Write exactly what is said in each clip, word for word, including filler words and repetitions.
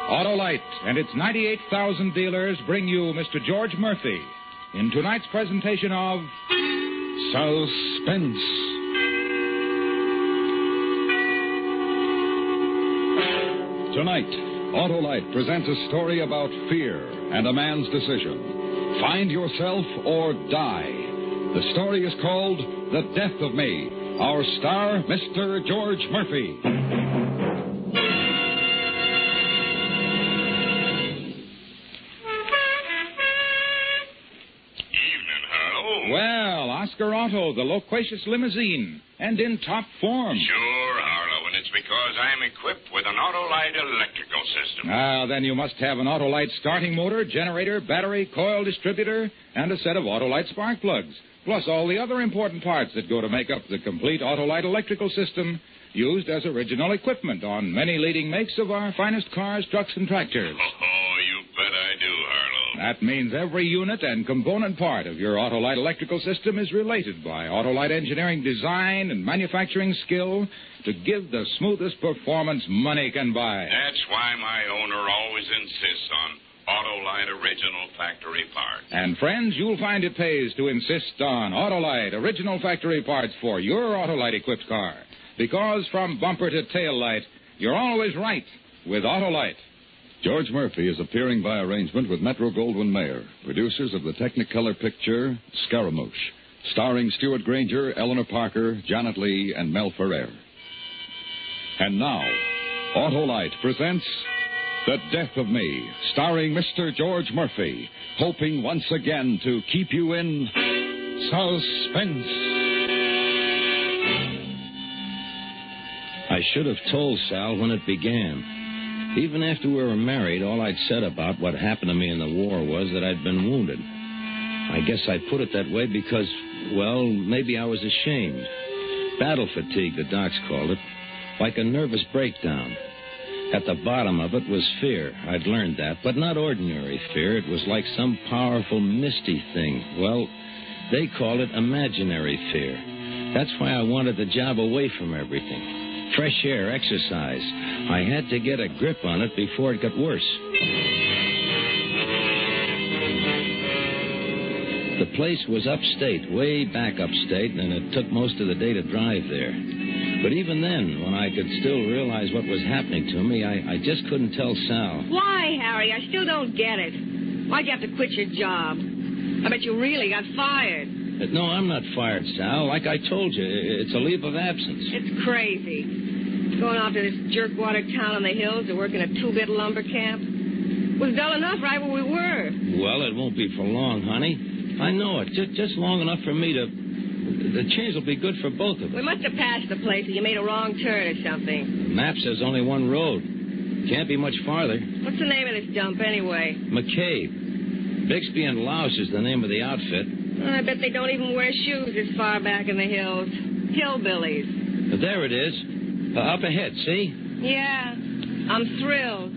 Autolite and its ninety-eight thousand dealers bring you Mister George Murphy in tonight's presentation of Suspense. Tonight, Autolite presents a story about fear and a man's decision. Find yourself or die. The story is called The Death of Me. Our star, Mister George Murphy. Well, Oscar Otto, the loquacious limousine, and in top form. Sure, Harlow, and it's because I'm equipped with an Autolite electrical system. Ah, then you must have an Autolite starting motor, generator, battery, coil distributor, and a set of Autolite spark plugs, plus all the other important parts that go to make up the complete Autolite electrical system used as original equipment on many leading makes of our finest cars, trucks, and tractors. Oh, you bet I do, Harlow. That means every unit and component part of your Autolite electrical system is related by Autolite engineering design and manufacturing skill to give the smoothest performance money can buy. That's why my owner always insists on Autolite original factory parts. And, friends, you'll find it pays to insist on Autolite original factory parts for your Autolite-equipped car. Because from bumper to tail light, you're always right with Autolite. George Murphy is appearing by arrangement with Metro-Goldwyn-Mayer, producers of the Technicolor picture Scaramouche, starring Stuart Granger, Eleanor Parker, Janet Leigh, and Mel Ferrer. And now, Autolite presents The Death of Me, starring Mister George Murphy, hoping once again to keep you in suspense. I should have told Sal when it began. Even after we were married, all I'd said about what happened to me in the war was that I'd been wounded. I guess I put it that way because, well, maybe I was ashamed. Battle fatigue, the docs called it, like a nervous breakdown. At the bottom of it was fear. I'd learned that, but not ordinary fear. It was like some powerful, misty thing. Well, they called it imaginary fear. That's why I wanted the job away from everything. Fresh air, exercise. I had to get a grip on it before it got worse. The place was upstate, way back upstate, and it took most of the day to drive there. But even then, when I could still realize what was happening to me, I, I just couldn't tell Sal. Why, Harry? I still don't get it. Why'd you have to quit your job? I bet you really got fired. But no, I'm not fired, Sal. Like I told you, it's a leave of absence. It's crazy. Going off to this jerkwater town in the hills to work in a two-bit lumber camp. It was dull enough right where we were. Well, it won't be for long, honey. I know it. Just, just long enough for me to... The change will be good for both of us. We must have passed the place and you made a wrong turn or something. The map says only one road. Can't be much farther. What's the name of this dump, anyway? McCabe. Bixby and Louse is the name of the outfit. Well, I bet they don't even wear shoes this far back in the hills. Hillbillies. But there it is. Uh, up ahead, see? Yeah. I'm thrilled.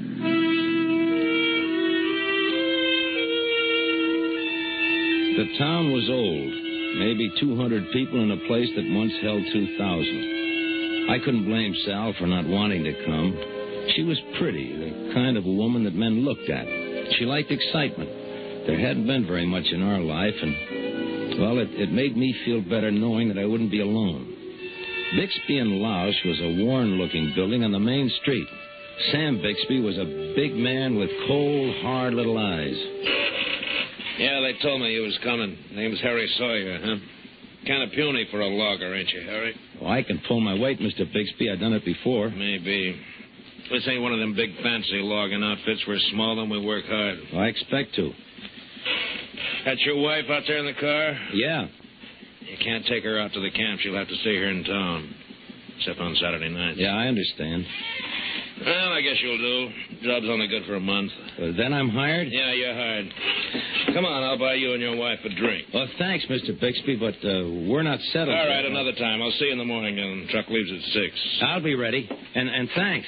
The town was old. Maybe two hundred people in a place that once held two thousand. I couldn't blame Sal for not wanting to come. She was pretty, the kind of a woman that men looked at. She liked excitement. There hadn't been very much in our life, and, well, it, it made me feel better knowing that I wouldn't be alone. Bixby and Louse was a worn-looking building on the main street. Sam Bixby was a big man with cold, hard little eyes. Yeah, they told me you was coming. Name's Harry Sawyer, huh? Kind of puny for a logger, ain't you, Harry? Oh, I can pull my weight, Mister Bixby. I've done it before. Maybe. This ain't one of them big fancy logging outfits. We're small and we work hard. Well, I expect to. That's your wife out there in the car? Yeah. You can't take her out to the camp. She'll have to stay here in town. Except on Saturday nights. Yeah, I understand. Well, I guess you'll do. Job's only good for a month. Uh, then I'm hired? Yeah, you're hired. Come on, I'll buy you and your wife a drink. Well, thanks, Mister Bixby, but uh, we're not settled. All right, another time. I'll see you in the morning, and the truck leaves at six. I'll be ready. And, and thanks.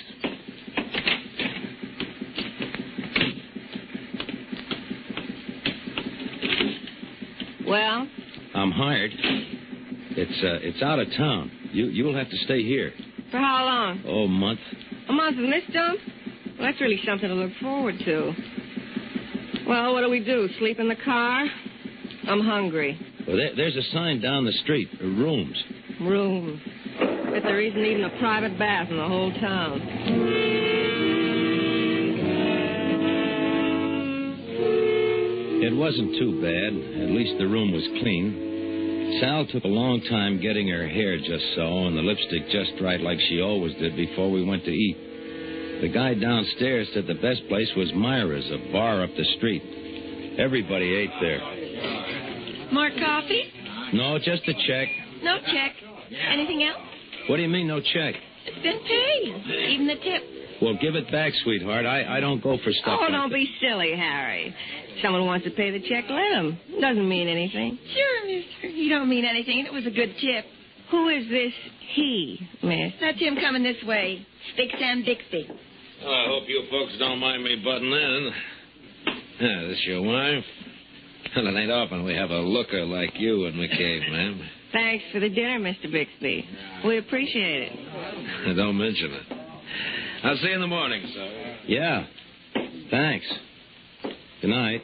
Well? I'm hired. It's uh, it's out of town. You you'll have to stay here. For how long? Oh, a month. A month in this dump? Well, that's really something to look forward to. Well, what do we do? Sleep in the car? I'm hungry. Well, there, there's a sign down the street. Uh, rooms. Rooms. But there isn't even a private bath in the whole town. It wasn't too bad. At least the room was clean. Sal took a long time getting her hair just so and the lipstick just right like she always did before we went to eat. The guy downstairs said the best place was Myra's, a bar up the street. Everybody ate there. More coffee? No, just a check. No check. Anything else? What do you mean, no check? It's been paid. Even the tip. Well, give it back, sweetheart. I, I don't go for stuff Oh, like don't that. be silly, Harry. If someone wants to pay the check, let them. Doesn't mean anything. Sure, mister. You don't mean anything. It was a good tip. Who is this he, miss? That's him coming this way. Big Sam Bixby. Well, I hope you folks don't mind me butting in. Yeah, this your wife? Well, it ain't often we have a looker like you in McCabe, ma'am. Thanks for the dinner, Mister Bixby. We appreciate it. Don't mention it. I'll see you in the morning, sir. Yeah. Thanks. Good night.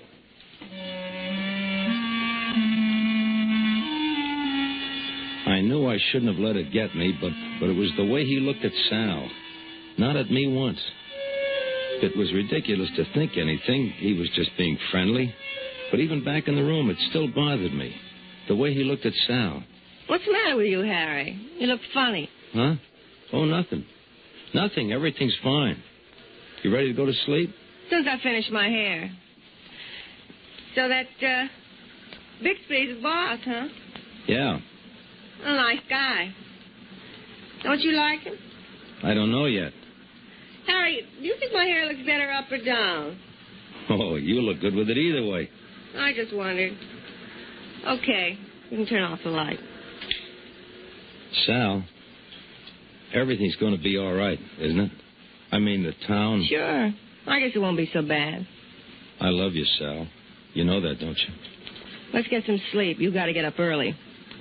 I knew I shouldn't have let it get me, but, but it was the way he looked at Sal. Not at me once. It was ridiculous to think anything. He was just being friendly. But even back in the room, it still bothered me. The way he looked at Sal. What's the matter with you, Harry? You look funny. Huh? Oh, nothing. Nothing. Everything's fine. You ready to go to sleep? Since I finished my hair. So that, uh, Bixby's the boss, huh? Yeah. A nice guy. Don't you like him? I don't know yet. Harry, do you think my hair looks better up or down? Oh, you look good with it either way. I just wondered. Okay, you can turn off the light. Sal, everything's going to be all right, isn't it? I mean, the town... Sure. I guess it won't be so bad. I love you, Sal. You know that, don't you? Let's get some sleep. You got to get up early.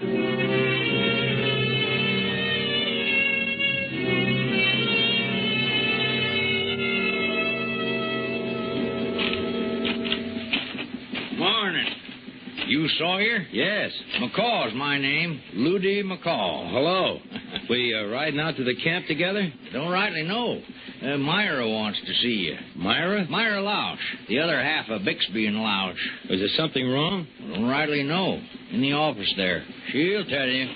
Morning. You Sawyer? Yes. McCaw's my name. Ludi McCaw. Hello. We uh, riding out to the camp together? Don't rightly know. Uh, Myra wants to see you. Myra? Myra Lausch. The other half of Bixby and Lausch. Is there something wrong? Don't rightly know. In the office there. She'll tell you.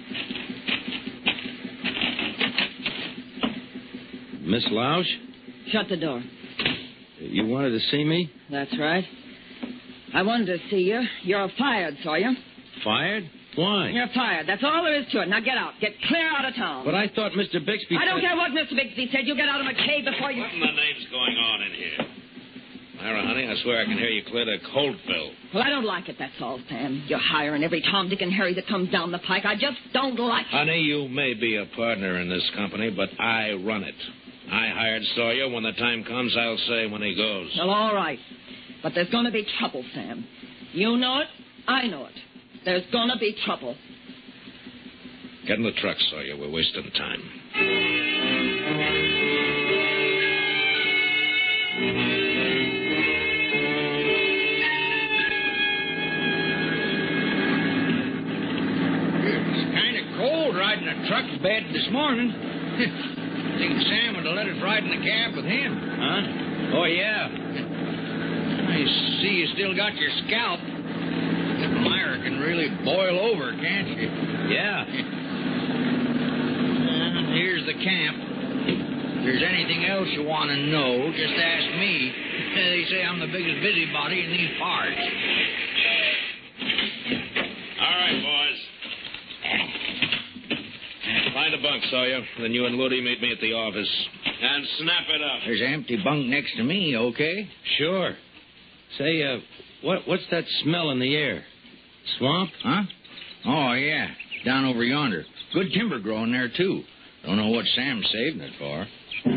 Miss Lausch? Shut the door. You wanted to see me? That's right. I wanted to see you. You're fired, Sawyer. Fired? Why? You're fired. That's all there is to it. Now get out. Get clear out of town. But I thought Mister Bixby I don't said... care what Mister Bixby said. You get out of McCabe before you... What in the name's going on in here? Myra, honey, I swear I can hear you clear to Coldville. Well, I don't like it, that's all, Sam. You're hiring every Tom, Dick, and Harry that comes down the pike. I just don't like it. Honey, you may be a partner in this company, but I run it. I hired Sawyer. When the time comes, I'll say when he goes. Well, all right. But there's going to be trouble, Sam. You know it. I know it. There's going to be trouble. Get in the truck, Sawyer. We're wasting time. It's kind of cold riding a truck bed this morning. Think Sam would have let us ride in the cab with him. Huh? Oh, yeah. I see you still got your scalp. Myra can really boil over, can't she? Yeah. Uh, here's the camp. If there's anything else you want to know, just ask me. They say I'm the biggest busybody in these parts. All right, boys. Find a bunk, Sawyer. Then you and Ludi meet me at the office. And snap it up. There's an empty bunk next to me, okay? Sure. Say, uh, what what's that smell in the air? Swamp? Huh? Oh, yeah. Down over yonder. Good timber growing there, too. Don't know what Sam's saving it for.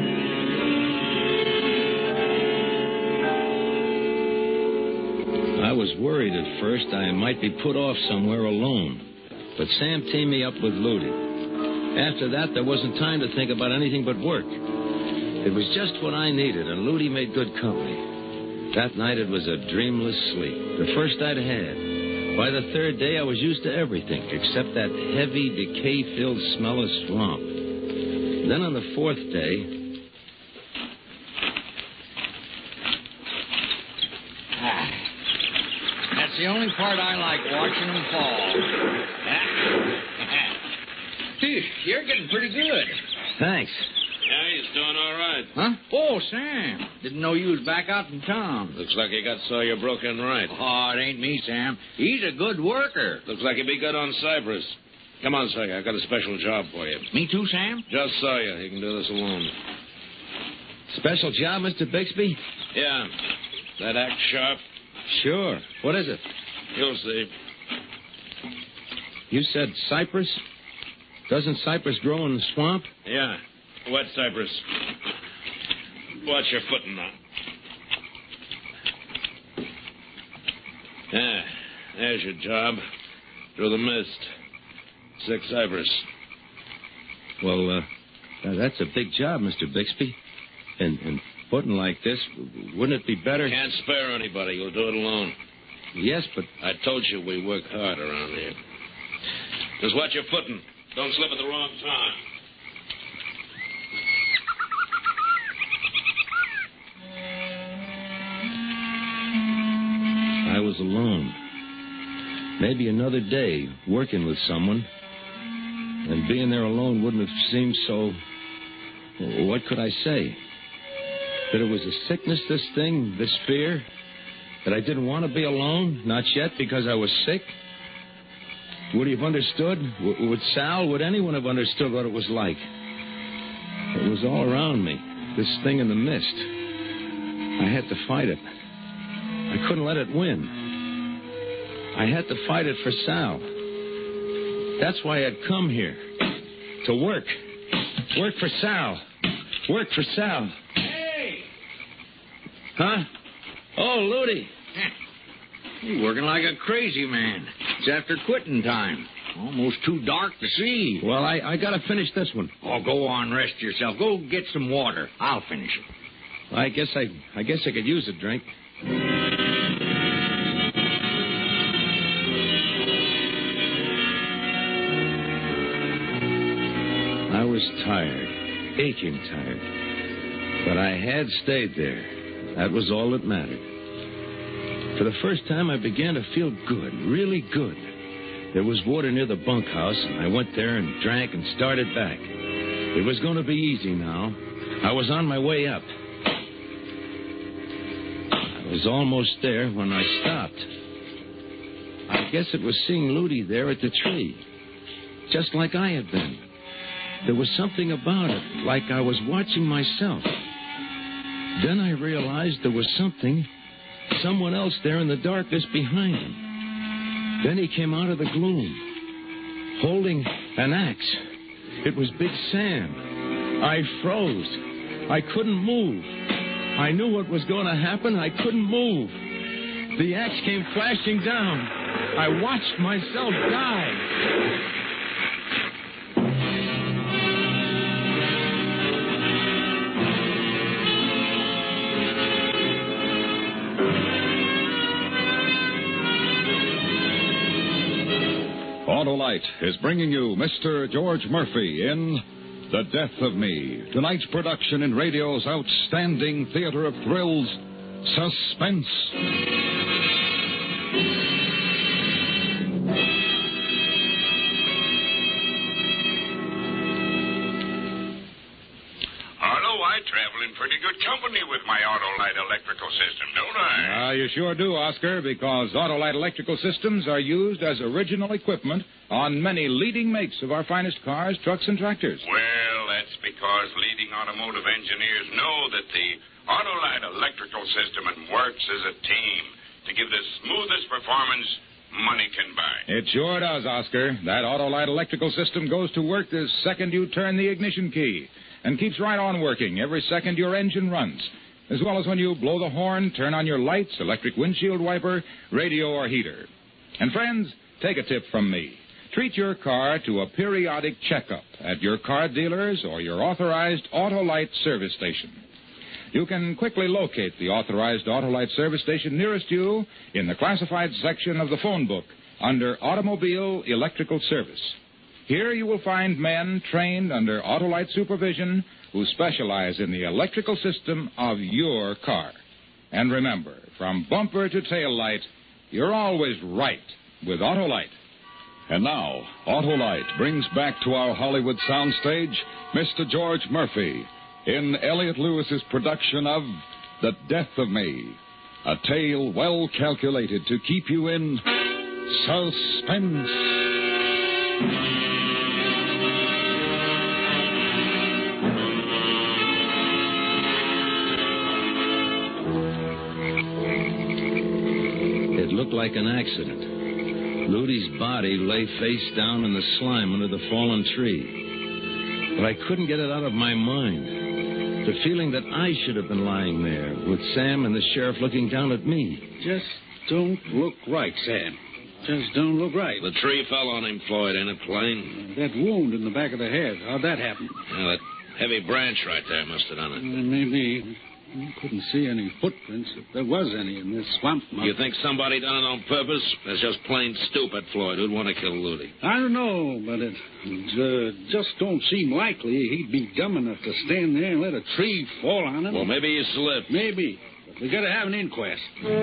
I was worried at first I might be put off somewhere alone. But Sam teamed me up with Ludi. After that, there wasn't time to think about anything but work. It was just what I needed, and Ludi made good company. That night it was a dreamless sleep, the first I'd had. By the third day, I was used to everything except that heavy, decay-filled smell of swamp. Then on the fourth day... Ah, that's the only part I like, watching them fall. Gee, you're getting pretty good. Thanks. Yeah, he's doing all right. Huh? Oh, Sam. Didn't know you was back out in town. Looks like he got Sawyer broken right. Oh, it ain't me, Sam. He's a good worker. Looks like he'd be good on Cypress. Come on, Sawyer. I got a special job for you. Me too, Sam? Just Sawyer. He can do this alone. Special job, Mister Bixby? Yeah. That act sharp? Sure. What is it? You'll see. You said cypress? Doesn't cypress grow in the swamp? Yeah. Wet cypress. Watch your footing now. Yeah. There's your job. Through the mist. Six cypress. Well, uh, that's a big job, Mister Bixby. And, and footing like this, wouldn't it be better? Can't spare anybody. You'll do it alone. Yes, but... I told you we work hard around here. Just watch your footing. Don't slip at the wrong time. I was alone. Maybe another day, working with someone. And being there alone wouldn't have seemed so... What could I say? That it was a sickness, this thing, this fear? That I didn't want to be alone? Not yet, because I was sick? Would he have understood? W- would Sal, would anyone have understood what it was like? It was all around me, this thing in the mist. I had to fight it. I couldn't let it win. I had to fight it for Sal. That's why I'd come here. To work. Work for Sal. Work for Sal. Hey! Huh? Oh, Ludi. You're working like a crazy man. It's after quitting time. Almost too dark to see. Well, I, I gotta finish this one. Oh, go on, rest yourself. Go get some water. I'll finish it. I guess I I guess I could use a drink. I was tired, aching tired. But I had stayed there. That was all that mattered. For the first time, I began to feel good, really good. There was water near the bunkhouse, and I went there and drank and started back. It was going to be easy now. I was on my way up. I was almost there when I stopped. I guess it was seeing Ludi there at the tree, just like I had been. There was something about it, like I was watching myself. Then I realized there was something, someone else there in the darkness behind him. Then he came out of the gloom, holding an axe. It was Big Sam. I froze. I couldn't move. I knew what was going to happen. I couldn't move. The axe came flashing down. I watched myself die. Autolite is bringing you Mister George Murphy in The Death of Me, tonight's production in radio's outstanding theater of thrills, Suspense. Although I travel in pretty good company with my Autolite electrical system, don't I? Ah, you sure do, Oscar, because Autolite electrical systems are used as original equipment on many leading makes of our finest cars, trucks, and tractors. Well, that's because leading automotive engineers know that the Autolite electrical system works as a team to give the smoothest performance money can buy. It sure does, Oscar. That Autolite electrical system goes to work the second you turn the ignition key and keeps right on working every second your engine runs, as well as when you blow the horn, turn on your lights, electric windshield wiper, radio, or heater. And friends, take a tip from me. treat your car to a periodic checkup at your car dealer's or your authorized Autolite service station. You can quickly locate the authorized Autolite service station nearest you in the classified section of the phone book under Automobile Electrical Service. Here you will find men trained under Autolite supervision who specialize in the electrical system of your car. And remember, from bumper to tail light, you're always right with Autolite. And now, Autolite brings back to our Hollywood soundstage Mister George Murphy in Elliot Lewis's production of The Death of Me, a tale well calculated to keep you in suspense. It looked like an accident. Ludy's body lay face down in the slime under the fallen tree. But I couldn't get it out of my mind. The feeling that I should have been lying there with Sam and the sheriff looking down at me. Just don't look right, Sam. Just don't look right. The tree fell on him, Floyd, ain't it plain? That wound in the back of the head, how'd that happen? Well, that heavy branch right there must have done it. Uh, maybe. I couldn't see any footprints, if there was any in this swamp. You think somebody done it on purpose? That's just plain stupid, Floyd. Who'd want to kill Ludy? I don't know, but it uh, just don't seem likely he'd be dumb enough to stand there and let a tree fall on him. Well, maybe he slipped. Maybe. But we gotta have an inquest.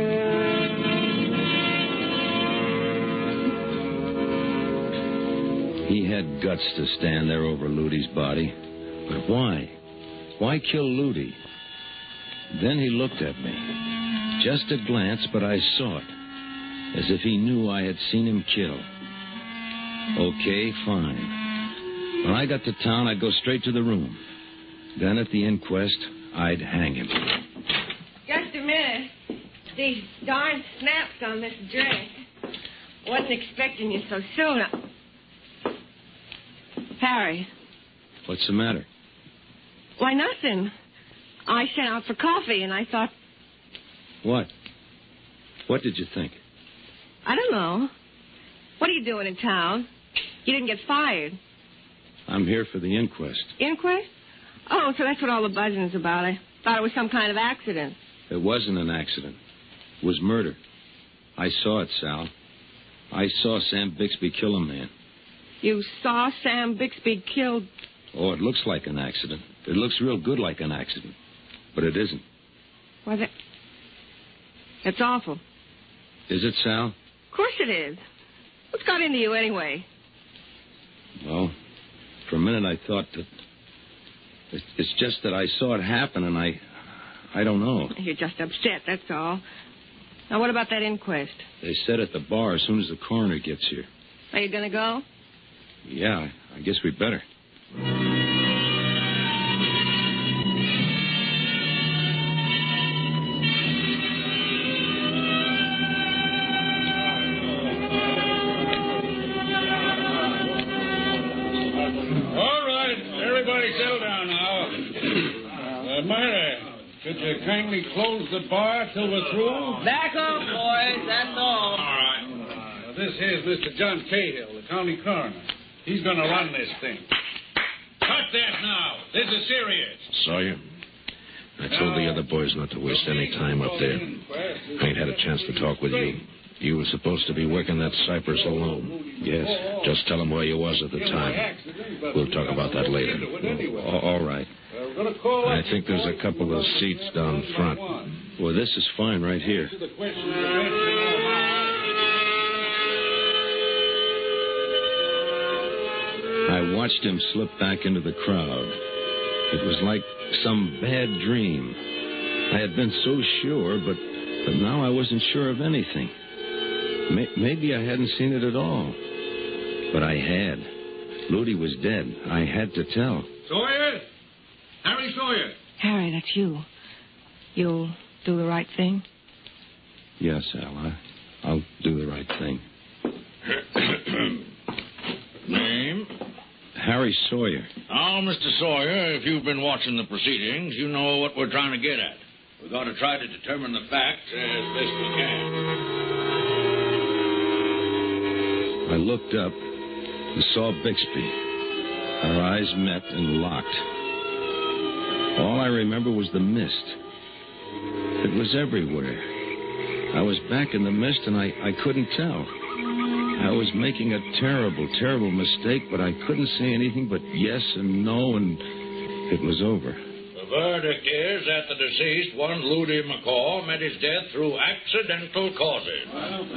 He had guts to stand there over Ludy's body. But why? Why kill Ludy? Then he looked at me. Just a glance, but I saw it. As if he knew I had seen him kill. Okay, fine. When I got to town, I'd go straight to the room. Then at the inquest, I'd hang him. Just a minute. These darn snaps on this dress. Wasn't expecting you so soon. Harry. What's the matter? Why, nothing. I sent out for coffee, and I thought... What? What did you think? I don't know. What are you doing in town? You didn't get fired. I'm here for the inquest. Inquest? Oh, so that's what all the buzzing's about. I thought it was some kind of accident. It wasn't an accident. It was murder. I saw it, Sal. I saw Sam Bixby kill a man. You saw Sam Bixby killed... Oh, it looks like an accident. It looks real good like an accident. But it isn't. Well, that... It's awful. Is it, Sal? Of course it is. What's got into you anyway? Well, for a minute I thought that... It's just that I saw it happen and I... I don't know. You're just upset, that's all. Now, what about that inquest? They said at the bar as soon as the coroner gets here. Are you going to go? Yeah, I guess we'd better. Could you kindly close the bar till we're through? Back up, boys. That's all. All right. Uh, this here's Mister John Cahill, the county coroner. He's going to run this thing. Cut that now. This is serious. Sawyer, I told the other boys not to waste any time up there. I ain't had a chance to talk with you. You were supposed to be working that Cypress alone. Yes. Just tell them where you was at the time. We'll talk about that later. Oh, all right. I think there's a couple of seats down front. Well, this is fine right here. I watched him slip back into the crowd. It was like some bad dream. I had been so sure, but, but now I wasn't sure of anything. May, maybe I hadn't seen it at all. But I had. Ludy was dead. I had to tell. Sawyer? Harry Sawyer. Harry, that's you. You'll do the right thing? Yes, Al. I, I'll do the right thing. Name? Harry Sawyer. Now, Mister Sawyer, if you've been watching the proceedings, you know what we're trying to get at. We're going to try to determine the facts as best we can. I looked up, and saw Bixby. Our eyes met and locked. All I remember was the mist. It was everywhere. I was back in the mist, and I, I couldn't tell. I was making a terrible, terrible mistake, but I couldn't say anything but yes and no, and it was over. The verdict is that the deceased, one Ludi McCaw, met his death through accidental causes.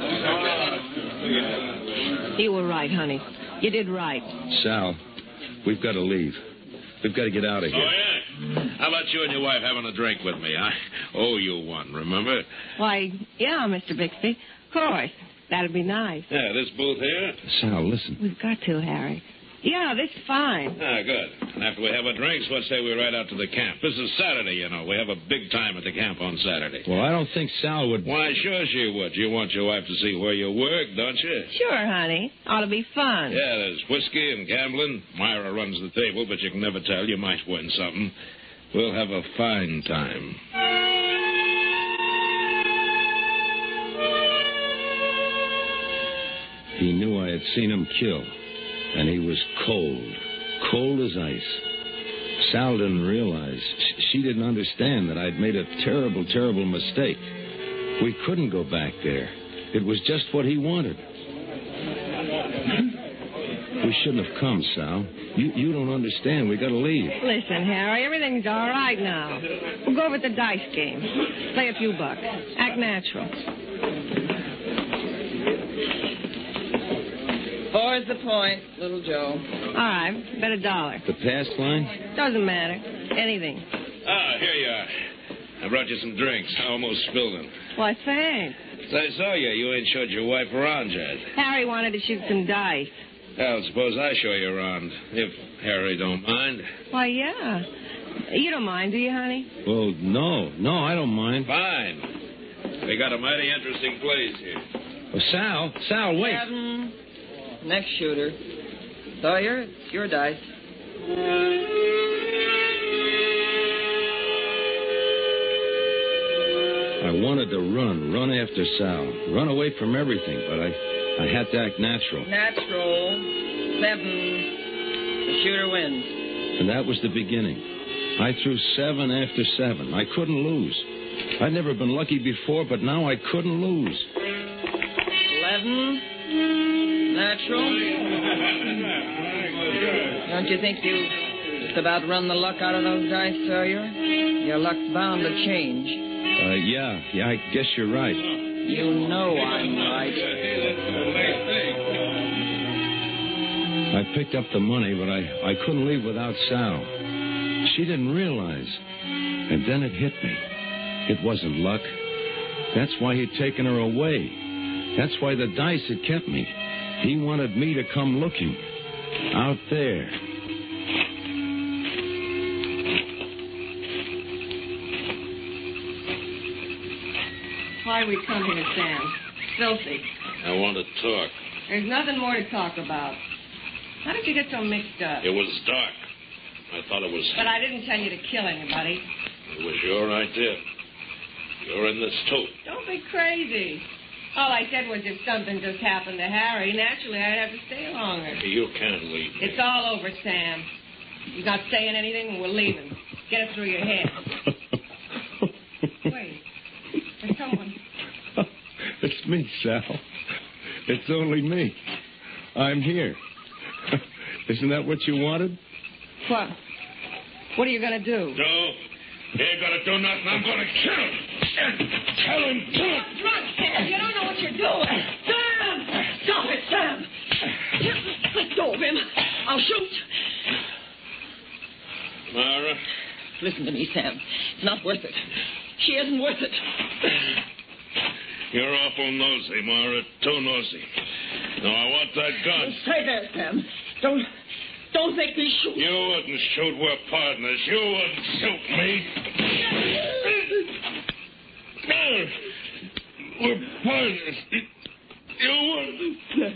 You were right, honey. You did right. Sal, we've got to leave. We've got to get out of here. Oh, yeah? How about you and your wife having a drink with me? I owe you one, remember? Why, yeah, Mister Bixby. Of course. That'd be nice. Yeah, this booth here? Sal, listen. We've got to, Harry. Yeah, this is fine. Ah, good. And after we have our drinks, let's say we ride out to the camp. This is Saturday, you know. We have a big time at the camp on Saturday. Well, I don't think Sal would... Why, sure she would. You want your wife to see where you work, don't you? Sure, honey. Ought to be fun. Yeah, there's whiskey and gambling. Myra runs the table, but you can never tell. You might win something. We'll have a fine time. He knew I had seen him kill, and he was cold, cold as ice. Sal didn't realize, she didn't understand that I'd made a terrible, terrible mistake. We couldn't go back there. It was just what he wanted. We shouldn't have come, Sal. You you don't understand. We got to leave. Listen, Harry, everything's all right now. We'll go over to the dice game. Play a few bucks. Act natural. Four's the point, little Joe. All right, bet a dollar. The pass line? Doesn't matter. Anything. Ah, here you are. I brought you some drinks. I almost spilled them. Why, thanks. As I saw you, you ain't showed your wife around yet. Harry wanted to shoot some dice. Well, suppose I show you around, if Harry don't mind. Why, yeah. You don't mind, do you, honey? Well, no. No, I don't mind. Fine. We got a mighty interesting place here. Oh, Sal, Sal, wait. Seven. Next shooter. Sawyer, it's your dice. I wanted to run, run after Sal, run away from everything, but I, I had to act natural. Natural. Seven. The shooter wins. And that was the beginning. I threw seven after seven. I couldn't lose. I'd never been lucky before, but now I couldn't lose. Eleven. Natural. Don't you think you just about run the luck out of those dice, Sawyer? Your luck's bound to change. Uh, yeah, yeah, I guess you're right. You know I'm right. I picked up the money, but I, I couldn't leave without Sal. She didn't realize. And then it hit me. It wasn't luck. That's why he'd taken her away. That's why the dice had kept me. He wanted me to come looking. Out there. Why we come here, Sam? Filthy. I want to talk. There's nothing more to talk about. How did you get so mixed up? It was dark. I thought it was... But I didn't tell you to kill anybody. It was your idea. You're in this, too. Don't be crazy. All I said was if something just happened to Harry, naturally I'd have to stay longer. You can't leave me. It's all over, Sam. He's not saying anything, and we're leaving. Get it through your head. Wait. There's someone. It's me, Sal. It's only me. I'm here. Isn't that what you wanted? What? What are you going to do? No. You ain't going to do nothing. I'm going to kill him. Tell him to. Run, Sam. You don't know what you're doing. Sam! Stop it, Sam. Let go of him. I'll shoot. Myra? Listen to me, Sam. It's not worth it. She isn't worth it. You're awful nosy, Myra. Too nosy. Now, I want that gun. Stay there, Sam. Don't... Don't make me shoot. You wouldn't shoot. We're partners. You wouldn't shoot me. We're partners. You wouldn't.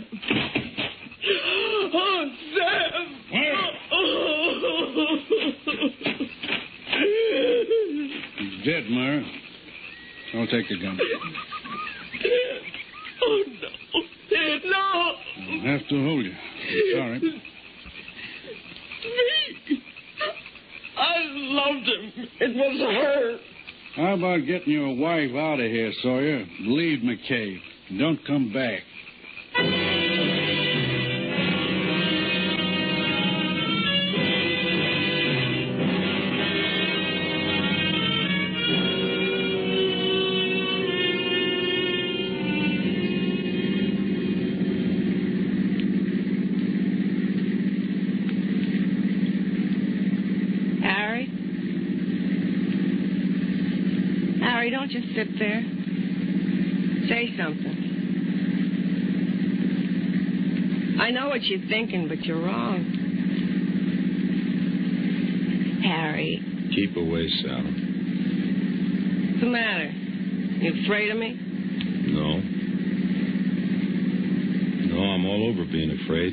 Oh, Sam. He's dead, Myra. I'll take the gun. Oh, no. Dead, no. I'll have to hold you. Sorry. I loved him. It was her. How about getting your wife out of here, Sawyer? Leave McCabe. Don't come back. Harry, don't just sit there. Say something. I know what you're thinking, but you're wrong. Harry. Keep away, Sal. What's the matter? You afraid of me? No. No, I'm all over being afraid.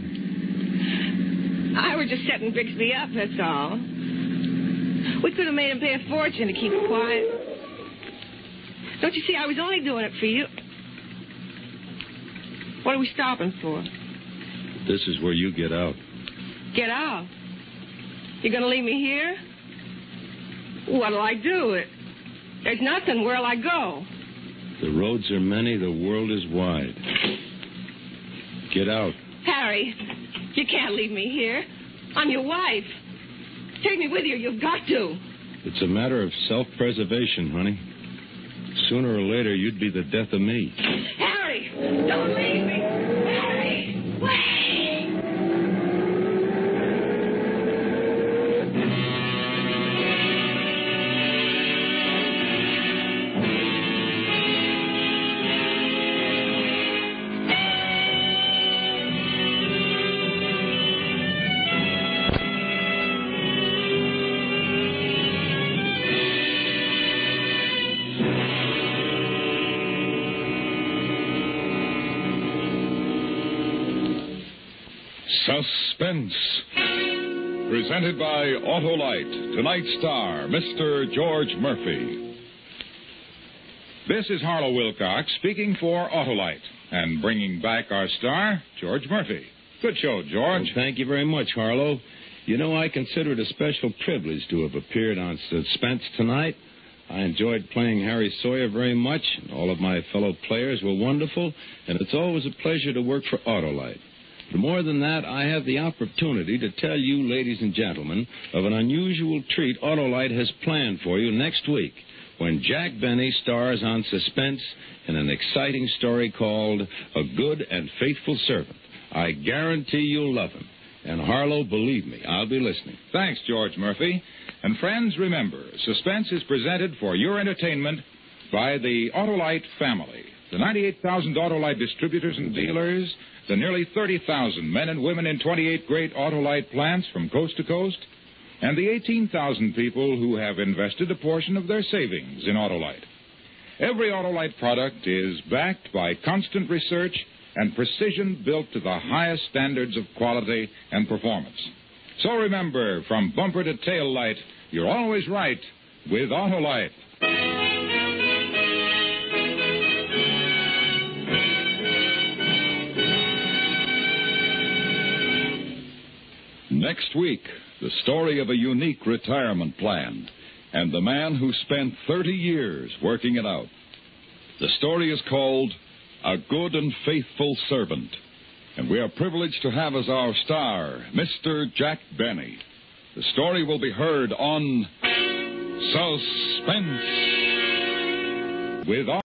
I was just setting Bixby up, that's all. We could have made him pay a fortune to keep quiet. Don't you see, I was only doing it for you. What are we stopping for? This is where you get out. Get out? You're going to leave me here? What'll I do? It, there's nothing. Where'll I go? The roads are many. The world is wide. Get out. Harry, you can't leave me here. I'm your wife. Take me with you. You've got to. It's a matter of self-preservation, honey. Sooner or later, you'd be the death of me. Harry, don't leave me. Harry, wait. Suspense. Presented by Autolite. Tonight's star, Mister George Murphy. This is Harlow Wilcox speaking for Autolite and bringing back our star, George Murphy. Good show, George. Well, thank you very much, Harlow. You know, I consider it a special privilege to have appeared on Suspense tonight. I enjoyed playing Harry Sawyer very much. All of my fellow players were wonderful, and it's always a pleasure to work for Autolite. But more than that, I have the opportunity to tell you, ladies and gentlemen, of an unusual treat Autolite has planned for you next week when Jack Benny stars on Suspense in an exciting story called A Good and Faithful Servant. I guarantee you'll love him. And Harlow, believe me, I'll be listening. Thanks, George Murphy. And friends, remember, Suspense is presented for your entertainment by the Autolite family. The ninety-eight thousand Autolite distributors and dealers, the nearly thirty thousand men and women in twenty-eight great Autolite plants from coast to coast, and the eighteen thousand people who have invested a portion of their savings in Autolite. Every Autolite product is backed by constant research and precision built to the highest standards of quality and performance. So remember, from bumper to tail light, you're always right with Autolite. Next week, the story of a unique retirement plan and the man who spent thirty years working it out. The story is called A Good and Faithful Servant, and we are privileged to have as our star Mister Jack Benny. The story will be heard on Suspense with